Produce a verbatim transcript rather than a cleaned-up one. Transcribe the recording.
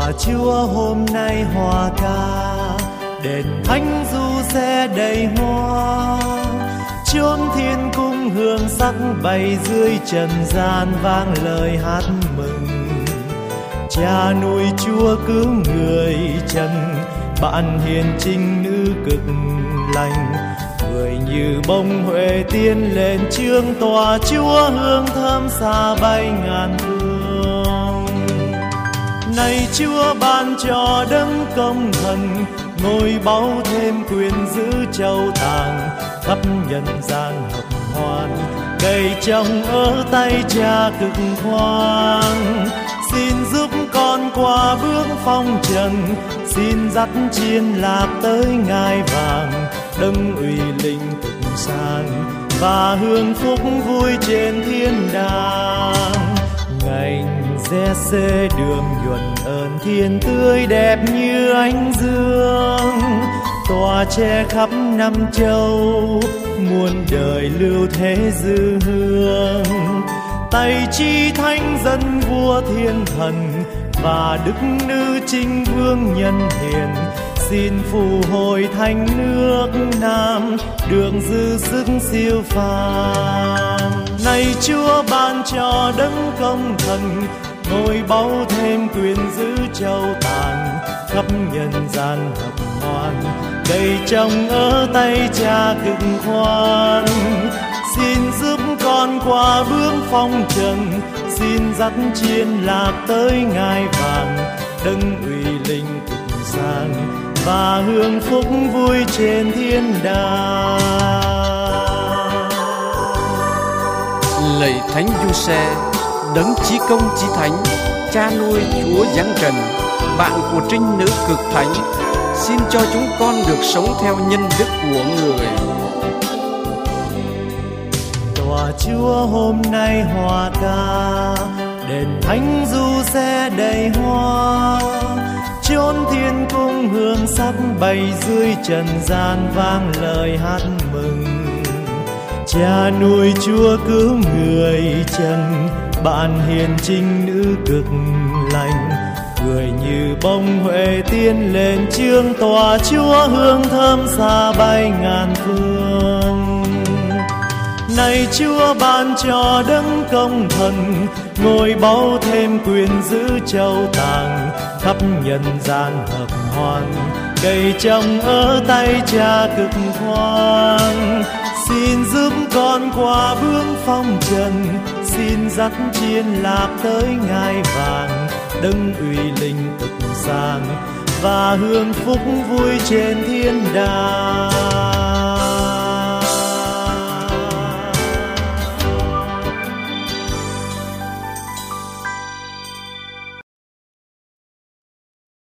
Tòa Chúa hôm nay hòa ca, đền thánh du xe đầy hoa, chốn thiên cung hương sắc bay dưới trần gian vang lời hát mừng. Cha nuôi Chúa cứu người trần, bạn hiền trinh nữ cực lành, người như bông huệ tiên lên chương. Tòa Chúa hương thơm xa bay ngàn phương. Này Chúa ban cho đấng công thần, ngôi báu thêm quyền giữ châu tàng, khắp nhân gian hợp hoan, cây trồng ở tay Cha cực khoan. Xin giúp con qua bước phong trần, xin dắt chiên lạc tới ngai vàng, đấng uy linh cực sang và hương phúc vui trên thiên đàng. Ngành giê xê đường nhuận ơn thiên tươi đẹp như ánh dương, tỏa che khắp năm châu, muôn đời lưu thế dư hương. Tay chi thánh dân vua thiên thần và đức nữ trinh vương nhân hiền, xin phù hồi thành nước Nam được dư sức siêu phàm. Này Chúa ban cho đấng công thần, ngôi báu thêm quyền giữ châu tàng, khắp nhân gian hợp hoan, cây trồng ở tay Cha cực khoan. Xin giúp con qua bước phong trần, xin dắt chiên lạc tới ngai vàng, đấng uy linh cực sang và hương phúc vui trên thiên đàng. Lạy Thánh Giuse, đấng chí công chí thánh, cha nuôi Chúa giáng trần, bạn của trinh nữ cực thánh, xin cho chúng con được sống theo nhân đức của người. Tòa Chúa hôm nay hòa ca, đền thánh du xe đầy hoa, chốn thiên cung hương sắc bay dưới trần gian vang lời hát mừng. Cha nuôi Chúa cứu người trần, bạn hiền trinh nữ cực lành, người như bông huệ tiên lên chương. Tòa Chúa hương thơm xa bay ngàn phương. Này Chúa ban cho đấng công thần, ngôi báu thêm quyền giữ châu tàng, khắp nhân gian hợp hoan, cây trồng ở tay Cha cực khoan. Xin giúp con qua bước phong trần, xin dắt chiên lạc tới ngai vàng, đấng uy linh cực sang và hương phúc vui trên thiên đàng.